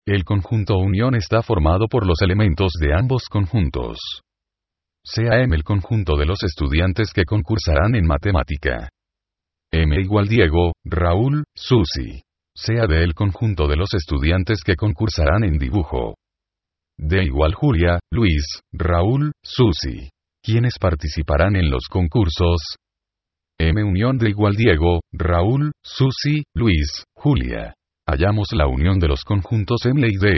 El conjunto unión está formado por los elementos de ambos conjuntos. Sea M el conjunto de los estudiantes que concursarán en matemática. M igual Diego, Raúl, Susi. Sea D el conjunto de los estudiantes que concursarán en dibujo. D igual Julia, Luis, Raúl, Susi. ¿Quiénes participarán en los concursos? M unión D igual Diego, Raúl, Susi, Luis, Julia. Hallamos la unión de los conjuntos M y D.